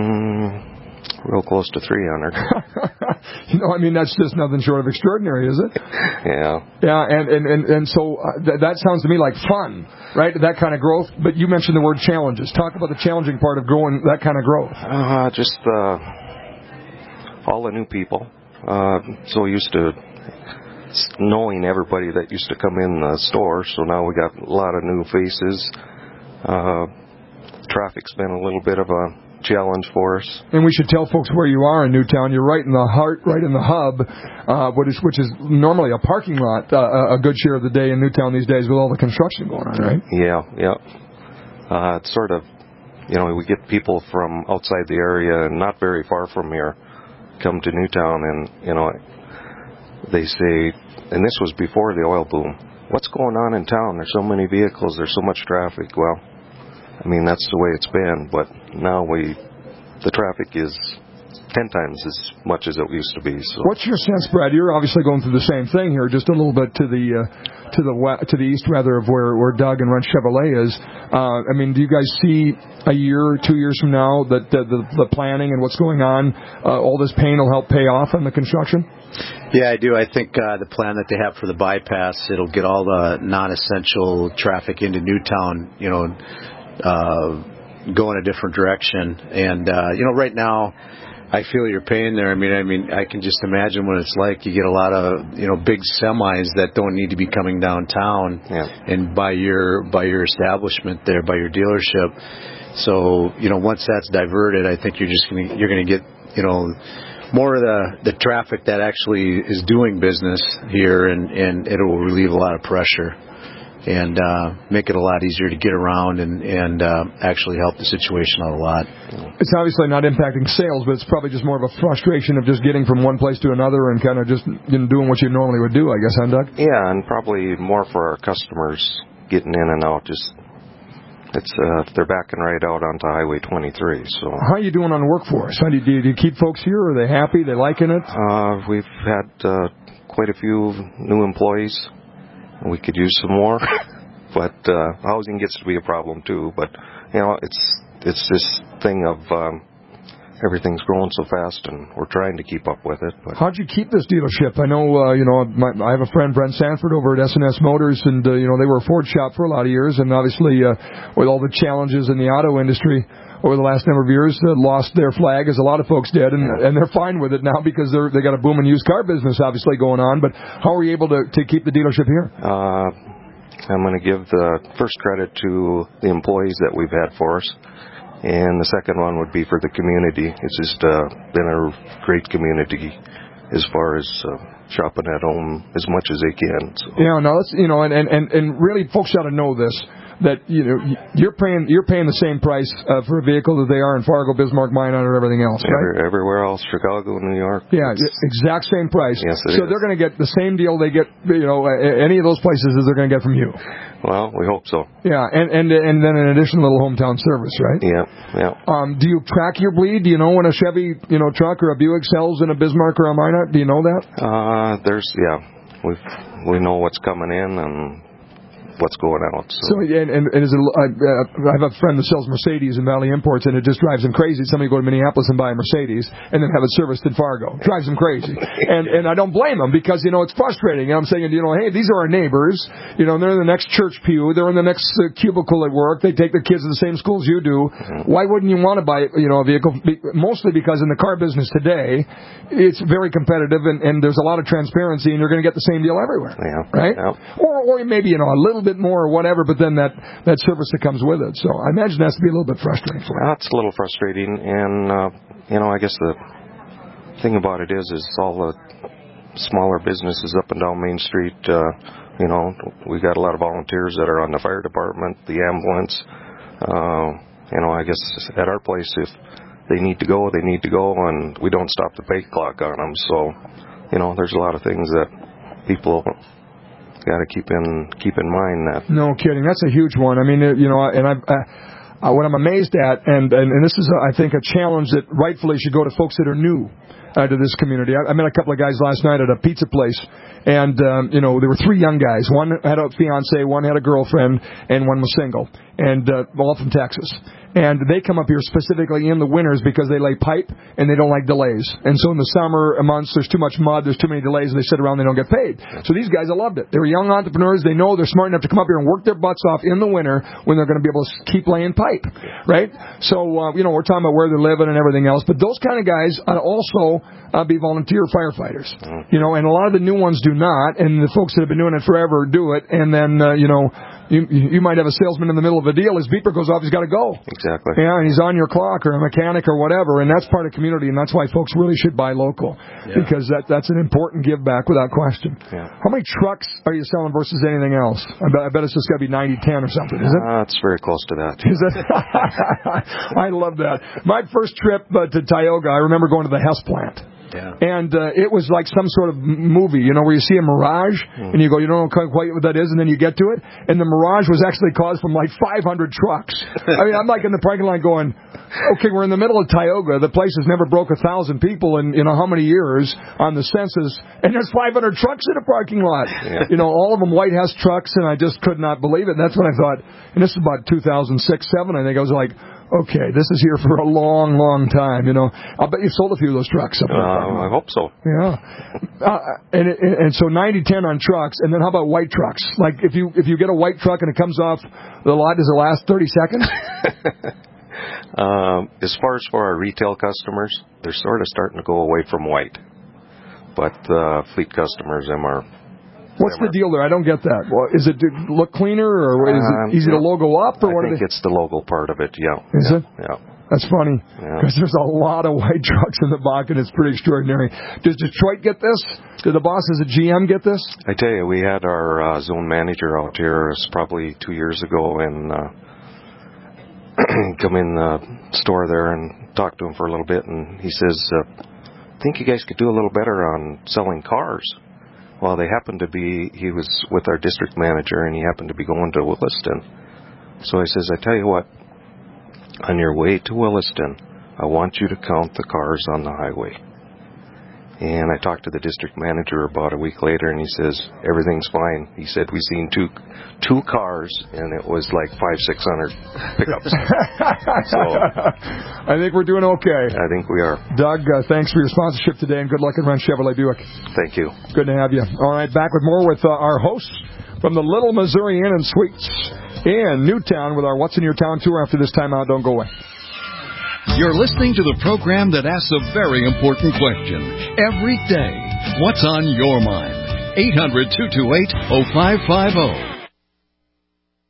Mm, real close to three hundred. You know, I mean, that's just nothing short of extraordinary, is it? Yeah. Yeah, and and and, and so uh, th- that sounds to me like fun, right? That kind of growth. But you mentioned the word challenges. Talk about the challenging part of growing that kind of growth. Uh, just uh. all the new people. Uh, so used to knowing everybody that used to come in the store, so now we got a lot of new faces. Uh, traffic's been a little bit of a challenge for us. And we should tell folks where you are in Newtown. You're right in the heart, right in the hub, uh, which is, which is normally a parking lot uh, a good share of the day in Newtown these days with all the construction going on, right? Yeah, yeah. Uh, it's sort of, you know, we get people from outside the area and not very far from here come to Newtown, and you know they say, and this was before the oil boom, what's going on in town? There's so many vehicles, there's so much traffic. Well, I mean, that's the way it's been, but now we the traffic is ten times as much as it used to be. So what's your sense, Brad? You're obviously going through the same thing here, just a little bit to the uh, to the west, to the east rather of where, where Doug and Wrench Chevrolet is. Uh, I mean, do you guys see a year, two years from now that the, the, the planning and what's going on, uh, all this pain will help pay off in the construction? Yeah, I do. I think uh, the plan that they have for the bypass, it'll get all the non-essential traffic into Newtown, you know, uh, go in a different direction. And, uh, you know, right now, I feel your pain there. I mean, I mean, I can just imagine what it's like. You get a lot of, you know, big semis that don't need to be coming downtown, yeah. and by your by your establishment there, by your dealership. So, you know, once that's diverted, I think you're just gonna you're gonna get, you know, more of the the traffic that actually is doing business here, and and it will relieve a lot of pressure and uh, make it a lot easier to get around and, and uh, actually help the situation out a lot. It's obviously not impacting sales, but it's probably just more of a frustration of just getting from one place to another and kind of just, you know, doing what you normally would do, I guess, huh, Doug? Yeah, and probably more for our customers getting in and out. Just it's uh, they're backing right out onto Highway twenty-three. So how are you doing on workforce? How do you, do you, do you keep folks here? Are they happy? They liking it? Uh, we've had uh, quite a few new employees. We could use some more, but uh, housing gets to be a problem too. But you know, it's it's this thing of um, everything's growing so fast, and we're trying to keep up with it. But how'd you keep this dealership? I know, uh, you know, my, I have a friend, Brent Sanford, over at S and S Motors, and uh, you know, they were a Ford shop for a lot of years, and obviously uh, with all the challenges in the auto industry over the last number of years, uh, lost their flag, as a lot of folks did, and, and they're fine with it now because they're they got a booming used car business obviously going on. But how are you able to, to keep the dealership here? Uh, I'm going to give the first credit to the employees that we've had for us, and the second one would be for the community. It's just uh, been a great community as far as uh, shopping at home as much as they can. So. Yeah, no, that's, you know, and, and, and really folks ought to know this, that, you know, you're paying you're paying the same price uh, for a vehicle that they are in Fargo, Bismarck, Minot, or everything else, right? Every, everywhere else, Chicago, New York. Yeah, exact same price. Yes, it so is. They're going to get the same deal they get, you know, any of those places as they're going to get from you. Well, we hope so. Yeah, and and and then in addition, a little hometown service, right? Yeah, yeah. Um, do you track your bleed? Do you know when a Chevy, you know, truck or a Buick sells in a Bismarck or a Minot? Do you know that? Uh, there's yeah, we we know what's coming in and what's going out. So, so and, and, and is it, uh, I have a friend that sells Mercedes in Valley Imports, and it just drives him crazy. Somebody go to Minneapolis and buy a Mercedes, and then have it serviced in Fargo. Drives him crazy, and and I don't blame him, because you know it's frustrating. And I'm saying, you know, hey, these are our neighbors. You know, and they're in the next church pew. They're in the next uh, cubicle at work. They take their kids to the same schools you do. Mm-hmm. Why wouldn't you want to buy, you know, a vehicle? Mostly because in the car business today, it's very competitive, and, and there's a lot of transparency, and you're going to get the same deal everywhere. Yeah. Right. Yeah. Or or maybe, you know, a little bit more or whatever, but then that, that service that comes with it. So I imagine that has to be a little bit frustrating for you. That's a little frustrating, and, uh, you know, I guess the thing about it is, is all the smaller businesses up and down Main Street, uh, you know, we got a lot of volunteers that are on the fire department, the ambulance. Uh, you know, I guess at our place, if they need to go, they need to go, and we don't stop the pay clock on them. So, you know, there's a lot of things that people got to keep in keep in mind. That no kidding, that's a huge one. I mean, you know, and I, uh, what I'm amazed at, and, and and this is, I think, a challenge that rightfully should go to folks that are new uh, to this community. I, I met a couple of guys last night at a pizza place, and um, you know, there were three young guys. One had a fiance, one had a girlfriend, and one was single, and uh, all from Texas. And they come up here specifically in the winters because they lay pipe and they don't like delays. And so in the summer months, there's too much mud, there's too many delays, and they sit around and they don't get paid. So these guys, I loved it. They were young entrepreneurs. They know they're smart enough to come up here and work their butts off in the winter when they're going to be able to keep laying pipe, right? So, uh, you know, we're talking about where they're living and everything else. But those kind of guys ought to also uh, be volunteer firefighters, you know, and a lot of the new ones do not. And the folks that have been doing it forever do it. And then, uh, you know, You, you might have a salesman in the middle of a deal. His beeper goes off. He's got to go. Exactly. Yeah, and he's on your clock, or a mechanic or whatever, and that's part of community, and that's why folks really should buy local, yeah. because that that's an important give back without question. Yeah. How many trucks are you selling versus anything else? I bet, I bet it's just got to be ninety ten or something, is it? Uh, it's very close to that. Is it? I love that. My first trip uh, to Tioga, I remember going to the Hess plant. Yeah. And uh, it was like some sort of movie, you know, where you see a mirage, mm. and you go, you don't know quite what that is, and then you get to it, and the mirage was actually caused from like five hundred trucks. I mean, I'm like in the parking lot going, okay, we're in the middle of Tioga. The place has never broke a thousand people in, you know, how many years on the census, and there's five hundred trucks in a parking lot. Yeah. You know, all of them White House trucks, and I just could not believe it. And that's when I thought, and this is about two thousand six, seven, I think. I was like, okay, this is here for a long, long time. You know, I'll bet you sold a few of those trucks. Up there. Uh, I hope so. Yeah, uh, and and so ninety ten on trucks, and then how about white trucks? Like if you if you get a white truck and it comes off the lot, does it last thirty seconds? um, as far as for our retail customers, they're sort of starting to go away from white, but uh, fleet customers, them are. What's the deal there? I don't get that. Well, is it look cleaner, or is it easy to logo up, or I what? I think they... it's the logo part of it. Yeah. Is yeah. it? Yeah. That's funny because yeah. there's a lot of white trucks in the Bakken. It's pretty extraordinary. Does Detroit get this? Did the boss as a G M get this? I tell you, we had our uh, zone manager out here. It was probably two years ago, and uh, come in the store there and talk to him for a little bit, and he says, uh, "I think you guys could do a little better on selling cars." Well, they happened to be, he was with our district manager, and he happened to be going to Williston. So he says, I tell you what, on your way to Williston, I want you to count the cars on the highway. And I talked to the district manager about a week later, and he says, everything's fine. He said, we seen two two cars, and it was like five, six hundred pickups. So I think we're doing okay. I think we are. Doug, uh, thanks for your sponsorship today, and good luck at Run Chevrolet Buick. Thank you. Good to have you. All right, back with more with uh, our hosts from the Little Missouri Inn and Suites in Newtown with our What's in Your Town tour. After this time out, don't go away. You're listening to the program that asks a very important question every day. What's on your mind? eight hundred, two two eight, oh five five oh.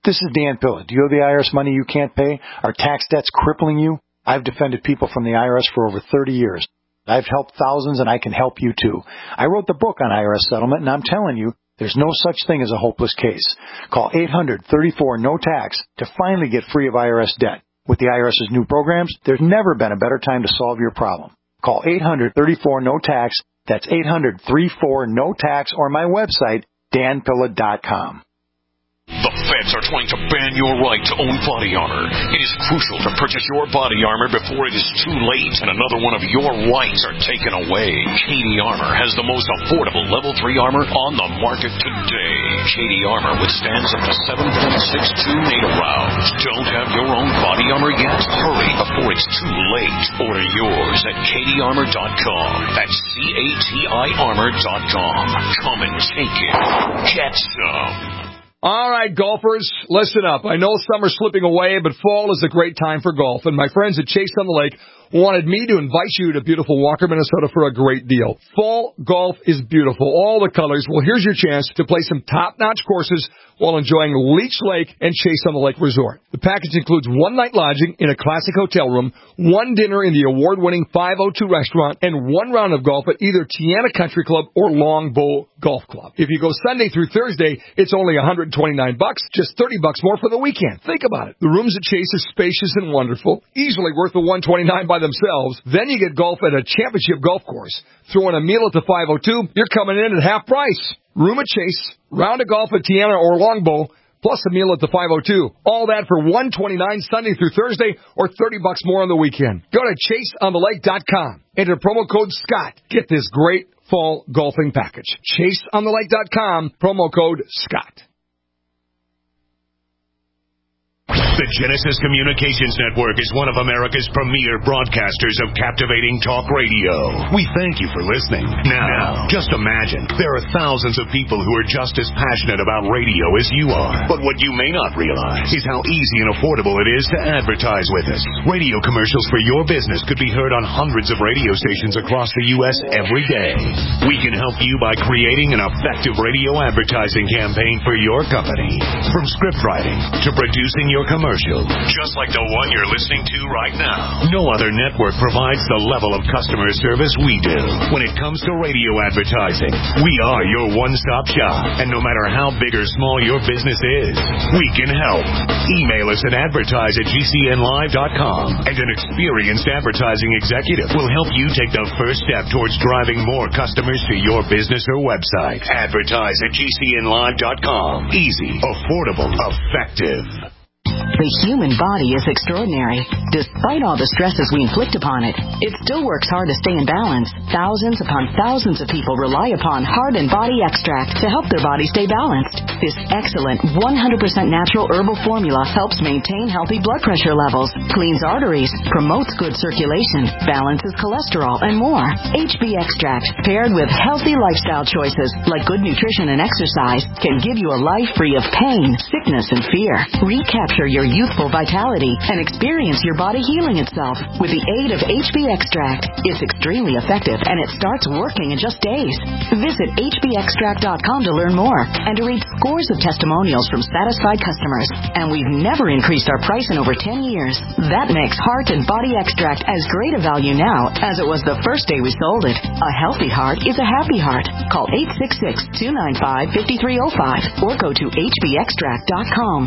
This is Dan Pilla. Do you owe the I R S money you can't pay? Are tax debts crippling you? I've defended people from the I R S for over thirty years. I've helped thousands, and I can help you too. I wrote the book on I R S settlement, and I'm telling you, there's no such thing as a hopeless case. Call eight hundred, thirty-four, no tax to finally get free of I R S debt. With the IRS's new programs, there's never been a better time to solve your problem. Call eight hundred, thirty-four, no tax. That's eight hundred, thirty-four, no tax, or my website, dan pilla dot com. The feds are trying to ban your right to own body armor. It is crucial to purchase your body armor before it is too late and another one of your rights are taken away. Cady Armor has the most affordable level three armor on the market today. Cady Armor withstands up to seven point six two NATO rounds. Don't have your own body armor yet? Hurry before it's too late. Order yours at cady armor dot com. That's C A T I armor dot com. Come and take it. Get some. All right, golfers, listen up. I know summer's slipping away, but fall is a great time for golf. And my friends at Chase on the Lake wanted me to invite you to beautiful Walker, Minnesota for a great deal. Fall golf is beautiful. All the colors. Well, here's your chance to play some top-notch courses while enjoying Leech Lake and Chase on the Lake Resort. The package includes one night lodging in a classic hotel room, one dinner in the award-winning five oh two restaurant, and one round of golf at either Tiana Country Club or Longbow Golf Club. If you go Sunday through Thursday, it's only one hundred twenty-nine bucks, just thirty bucks more for the weekend. Think about it. The rooms at Chase are spacious and wonderful, easily worth the one hundred twenty-nine by themselves. Then you get golf at a championship golf course. Throw in a meal at the five oh two, you're coming in at half price. Room at Chase, round of golf at Tiana or Longbow, plus a meal at the five oh two. All that for one hundred twenty-nine Sunday through Thursday or thirty bucks more on the weekend. Go to chase on the lake dot com. Enter promo code Scott. Get this great fall golfing package. chase on the lake dot com, promo code Scott. The Genesis Communications Network is one of America's premier broadcasters of captivating talk radio. We thank you for listening. Now, just imagine, there are thousands of people who are just as passionate about radio as you are. But what you may not realize is how easy and affordable it is to advertise with us. Radio commercials for your business could be heard on hundreds of radio stations across the U S every day. We can help you by creating an effective radio advertising campaign for your company. From script writing to producing your commercial, just like the one you're listening to right now. No other network provides the level of customer service we do. When it comes to radio advertising, we are your one-stop shop. And no matter how big or small your business is, we can help. Email us at advertise at g c n live dot com, and an experienced advertising executive will help you take the first step towards driving more customers to your business or website. Advertise at g c n live dot com. Easy, affordable, effective. The human body is extraordinary. Despite all the stresses we inflict upon it, it still works hard to stay in balance. Thousands upon thousands of people rely upon Heart and Body Extract to help their body stay balanced. This excellent one hundred percent natural herbal formula helps maintain healthy blood pressure levels, cleans arteries, promotes good circulation, balances cholesterol, and more. H B Extract, paired with healthy lifestyle choices like good nutrition and exercise, can give you a life free of pain, sickness, and fear. Recapture your youthful vitality and experience your body healing itself with the aid of H B Extract. It's extremely effective and it starts working in just days. Visit h b extract dot com to learn more and to read scores of testimonials from satisfied customers. And we've never increased our price in over ten years. That makes Heart and Body Extract as great a value now as it was the first day we sold it. A healthy heart is a happy heart. Call eight six six, two nine five, five three zero five or go to h b extract dot com.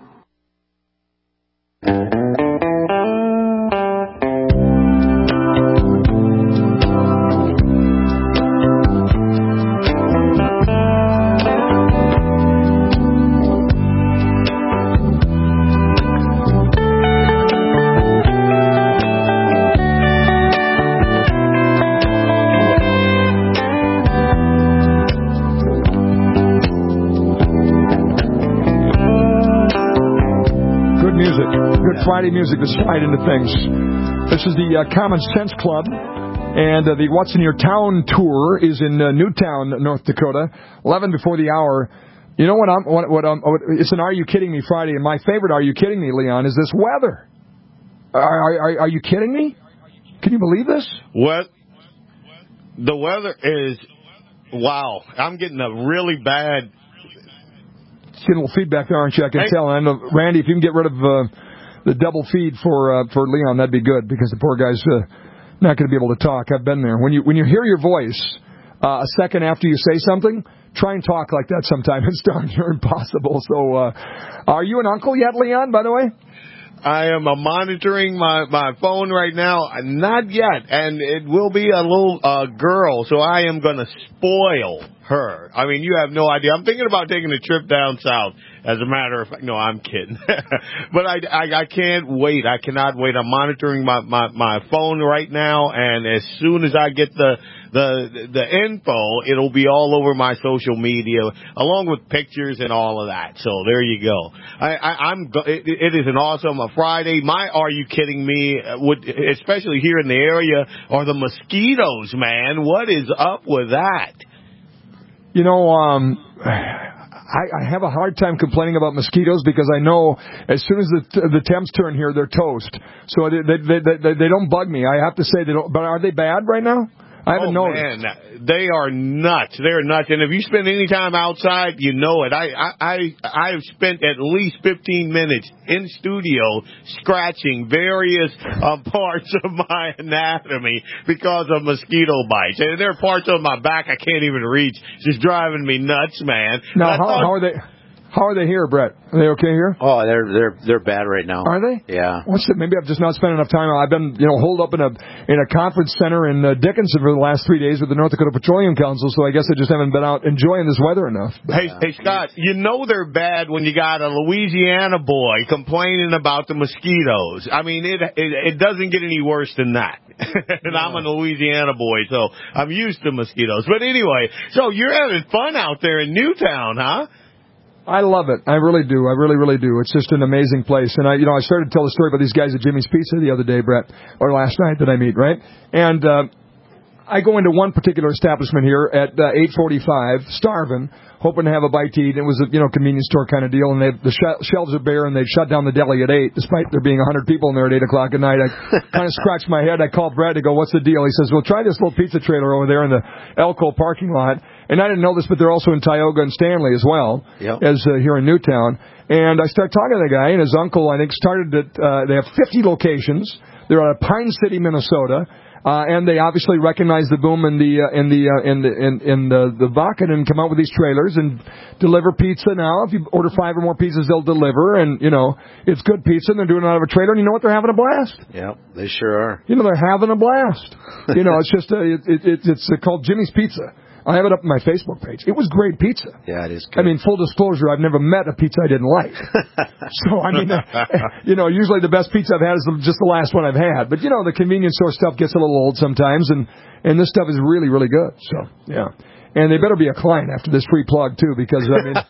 Friday music to slide into things. This is the uh, Common Sense Club, and uh, the What's in Your Town tour is in uh, Newtown, North Dakota, eleven before the hour. You know what? I'm, what, what um, it's an Are You Kidding Me Friday, and my favorite Are You Kidding Me, Leon, is this weather. Are, are, are you kidding me? Can you believe this? What? The weather is, wow. I'm getting a really bad getting a little feedback there, aren't you? I can Hey. tell. I know, Randy, if you can get rid of uh, the double feed for uh, for Leon, that'd be good because the poor guy's uh, not going to be able to talk. I've been there. When you when you hear your voice uh, a second after you say something, try and talk like that sometime. It's darn near impossible. So, uh, are you an uncle yet, Leon, by the way? I am uh, monitoring my, my phone right now. Not yet. And it will be a little uh, girl, so I am going to spoil her. I mean, you have no idea. I'm thinking about taking a trip down south. As a matter of fact, no, I'm kidding. But I, I, I can't wait. I cannot wait. I'm monitoring my, my, my phone right now, and as soon as I get the the the info, it'll be all over my social media, along with pictures and all of that. So there you go. I, I, I'm. It, it is an awesome a Friday. My, are you kidding me? Would, especially here in the area, are the mosquitoes, man. What is up with that? You know, um, I, I have a hard time complaining about mosquitoes because I know as soon as the the temps turn here, they're toast. So they they they, they, they don't bug me. I have to say they don't. But are they bad right now? I haven't oh, noticed. Man, they are nuts. They're nuts. And if you spend any time outside, you know it. I, I, I, I've spent at least fifteen minutes in studio scratching various uh, parts of my anatomy because of mosquito bites. And there are parts of my back I can't even reach. It's just driving me nuts, man. Now, how, thought, how are they? How are they here, Brett? Are they okay here? Oh, they're they're they're bad right now. Are they? Yeah. What's it? Maybe I've just not spent enough time. I've been, you know, holed up in a in a conference center in uh, Dickinson for the last three days with the North Dakota Petroleum Council. So I guess I just haven't been out enjoying this weather enough. Hey, hey, Scott, you know they're bad when you got a Louisiana boy complaining about the mosquitoes. I mean, it it, it doesn't get any worse than that. And no. I'm a Louisiana boy, so I'm used to mosquitoes. But anyway, so you're having fun out there in Newtown, huh? I love it. I really do. I really, really do. It's just an amazing place. And I, you know, I started to tell the story about these guys at Jimmy's Pizza the other day, Brett, or last night that I meet, right? And uh, I go into one particular establishment here at uh, eight forty-five, starving, hoping to have a bite to eat. It was a, you know, convenience store kind of deal, and they, the sh- shelves are bare, and they'd shut down the deli at eight, despite there being one hundred people in there at eight o'clock at night. I kind of scratched my head. I called Brad to go, what's the deal? He says, well, try this little pizza trailer over there in the Elko parking lot. And I didn't know this, but they're also in Tioga and Stanley as well, yep. as uh, here in Newtown. And I started talking to the guy, and his uncle, I think, started at, uh, they have fifty locations. They're out of Pine City, Minnesota. Uh, and they obviously recognize the boom in the, uh, in the, uh, in the, in, in the, the Bakken and come out with these trailers and deliver pizza now. If you order five or more pizzas, they'll deliver. And, you know, it's good pizza and they're doing it out of a trailer. And you know what? They're having a blast. Yeah, they sure are. You know, they're having a blast. You know, it's just, a, it, it, it, it's called Jimmy's Pizza. I have it up on my Facebook page. It was great pizza. Yeah, it is good. I mean, full disclosure, I've never met a pizza I didn't like. So, I mean, uh, you know, usually the best pizza I've had is just the last one I've had. But, you know, the convenience store stuff gets a little old sometimes, and, and this stuff is really, really good. So, yeah. And they better be a client after this free plug, too, because, I mean,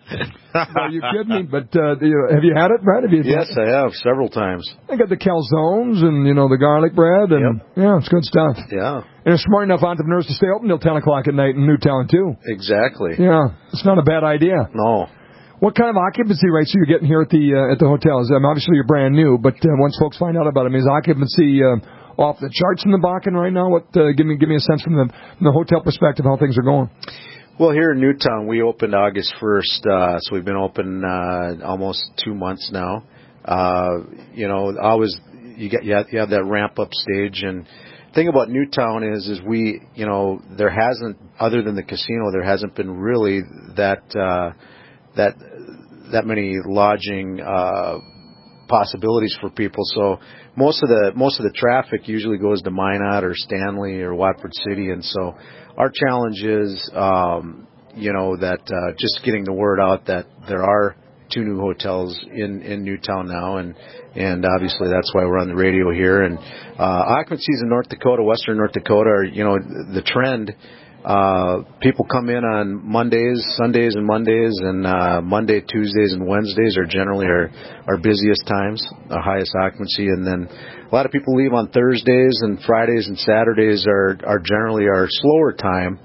are you kidding me? But uh, have you had it, Brad? Have you yes, I have, several times. I got the calzones and, you know, the garlic bread, and, yep. yeah, it's good stuff. Yeah. And there's smart enough entrepreneurs to stay open till ten o'clock at night in Newtown, too. Exactly. Yeah, it's not a bad idea. No. What kind of occupancy rates are you getting here at the uh, at the hotels? I mean, obviously, you're brand new, but uh, once folks find out about it, I mean, is occupancy uh, off the charts in the Bakken right now? What? Uh, give me give me a sense from the, from the hotel perspective how things are going. Well, here in Newtown, we opened August first, uh, so we've been open uh, almost two months now. Uh, you know, always you get you have, you have that ramp up stage, and the thing about Newtown is is we, you know, there hasn't, other than the casino, there hasn't been really that uh, that that many lodging uh, possibilities for people. So most of the most of the traffic usually goes to Minot or Stanley or Watford City, and so our challenge is, um, you know, that uh, just getting the word out that there are two new hotels in, in Newtown now, and and obviously that's why we're on the radio here. And uh, occupancies in North Dakota, Western North Dakota, are, you know, the trend. Uh, people come in on Mondays, Sundays, and Mondays, and uh, Monday, Tuesdays, and Wednesdays are generally our, our busiest times, our highest occupancy, and then a lot of people leave on Thursdays, and Fridays and Saturdays are, are generally our slower time.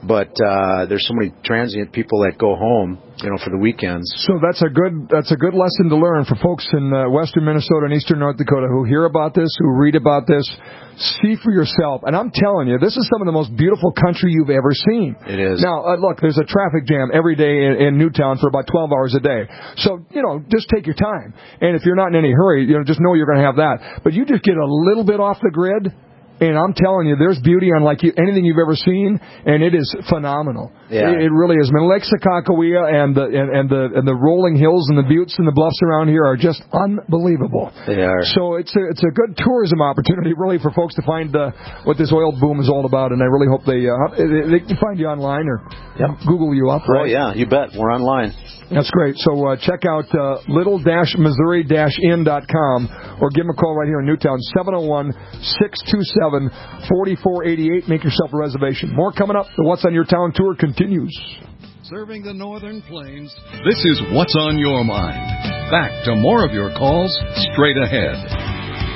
but uh, there's so many transient people that go home, you know, for the weekends. So that's a good that's a good lesson to learn for folks in uh, western Minnesota and eastern North Dakota who hear about this, who read about this. See for yourself. And I'm telling you, this is some of the most beautiful country you've ever seen. It is. Now, uh, look, there's a traffic jam every day in, in Newtown for about twelve hours a day. So, you know, just take your time. And if you're not in any hurry, you know, just know you're going to have that. But you just get a little bit off the grid, and I'm telling you, there's beauty unlike you, anything you've ever seen, and it is phenomenal. Yeah. It, it really is. I mean, Lake Sakakawea and the and, and the and the rolling hills and the buttes and the bluffs around here are just unbelievable. They are. So it's a it's a good tourism opportunity, really, for folks to find uh, what this oil boom is all about. And I really hope they uh, they can find you online or yep. Google you up. Right? Oh yeah, you bet. We're online. That's great. So uh, check out uh, little missouri inn dot com or give them a call right here in Newtown, seven oh one, six two seven, four four eight eight. Make yourself a reservation. More coming up. The What's on Your Town tour continues. Serving the Northern Plains, this is What's on Your Mind. Back to more of your calls straight ahead.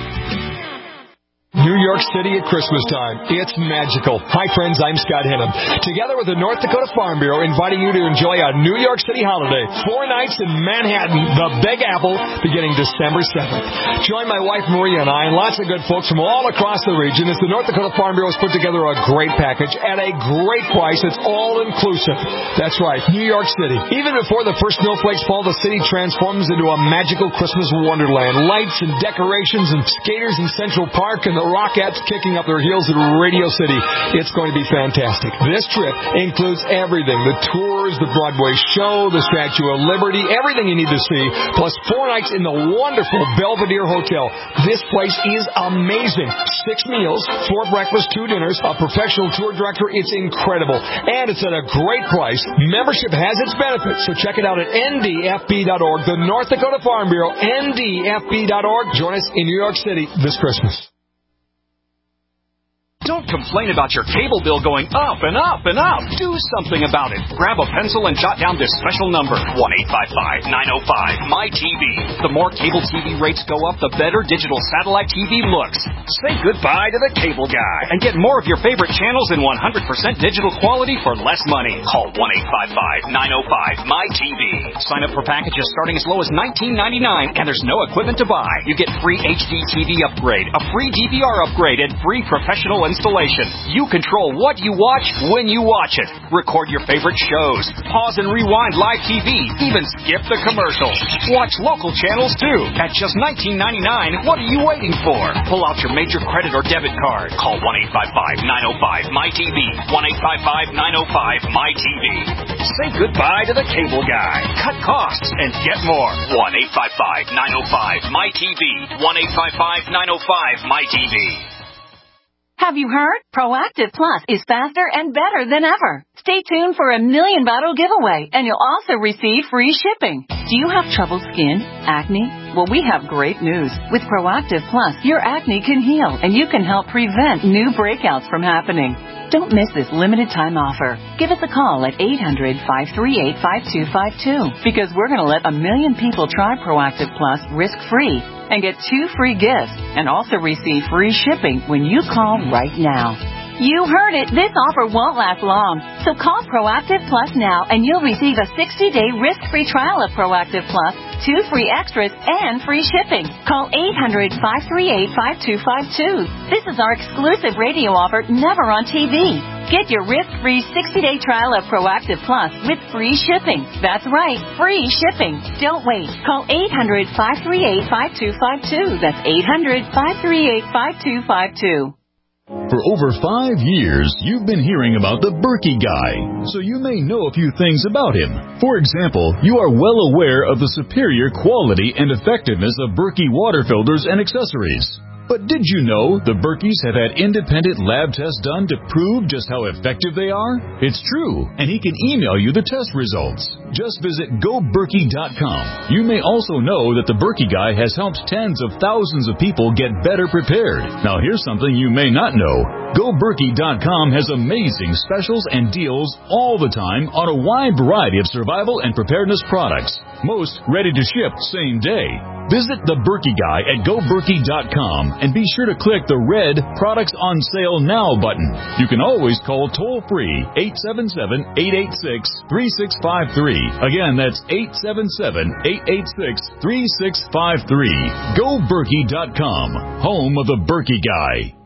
New York City at Christmas time. It's magical. Hi, friends. I'm Scott Henham. Together with the North Dakota Farm Bureau, inviting you to enjoy a New York City holiday. Four nights in Manhattan, the Big Apple, beginning December seventh. Join my wife, Maria, and I, and lots of good folks from all across the region as the North Dakota Farm Bureau has put together a great package at a great price. It's all-inclusive. That's right, New York City. Even before the first snowflakes fall, the city transforms into a magical Christmas wonderland. Lights and decorations and skaters in Central Park and the Rockettes kicking up their heels at Radio City. It's going to be fantastic. This trip includes everything. The tours, the Broadway show, the Statue of Liberty, everything you need to see, plus four nights in the wonderful Belvedere Hotel. This place is amazing. Six meals, four breakfasts, two dinners, a professional tour director. It's incredible. And it's at a great price. Membership has its benefits, so check it out at N D F B dot org. The North Dakota Farm Bureau, N D F B dot org. Join us in New York City this Christmas. Don't complain about your cable bill going up and up and up. Do something about it. Grab a pencil and jot down this special number, one eight five five, nine oh five, M Y T V. The more cable T V rates go up, the better digital satellite T V looks. Say goodbye to the cable guy and get more of your favorite channels in one hundred percent digital quality for less money. Call one eight five five, nine oh five, M Y T V. Sign up for packages starting as low as nineteen ninety-nine, and there's no equipment to buy. You get free H D T V upgrade, a free D V R upgrade, and free professional installation. You control what you watch when you watch it. Record your favorite shows. Pause and rewind live T V. Even skip the commercials. Watch local channels too. At just nineteen ninety-nine, what are you waiting for? Pull out your major credit or debit card. Call one eight five five, nine oh five, M Y T V. one eight five five, nine oh five, M Y T V. Say goodbye to the cable guy. Cut costs and get more. one eight five five, nine oh five, M Y T V. one eight five five, nine oh five, M Y T V. Have you heard? Proactive Plus is faster and better than ever. Stay tuned for a million bottle giveaway, and you'll also receive free shipping. Do you have troubled skin? Acne? Well, we have great news. With Proactive Plus, your acne can heal, and you can help prevent new breakouts from happening. Don't miss this limited time offer. Give us a call at eight hundred, five three eight, five two five two because we're going to let a million people try Proactive Plus risk-free and get two free gifts and also receive free shipping when you call right now. You heard it. This offer won't last long. So call Proactive Plus now and you'll receive a sixty-day risk-free trial of Proactive Plus, two free extras, and free shipping. Call eight hundred, five three eight, five two five two. This is our exclusive radio offer, never on T V. Get your risk-free sixty-day trial of Proactive Plus with free shipping. That's right, free shipping. Don't wait. Call eight hundred, five three eight, five two five two. That's eight hundred, five three eight, five two five two. For over five years, you've been hearing about the Berkey Guy, so you may know a few things about him. For example, you are well aware of the superior quality and effectiveness of Berkey water filters and accessories. But did you know the Berkeys have had independent lab tests done to prove just how effective they are? It's true, and he can email you the test results. Just visit go berkey dot com. You may also know that the Berkey Guy has helped tens of thousands of people get better prepared. Now here's something you may not know. Go Berkey dot com has amazing specials and deals all the time on a wide variety of survival and preparedness products. Most ready to ship same day. Visit the Berkey Guy at Go Berkey dot com and be sure to click the red Products on Sale Now button. You can always call toll-free eight seven seven, eight eight six, three six five three. Again, that's eight seven seven, eight eight six, three six five three. Go Berkey dot com, home of the Berkey Guy.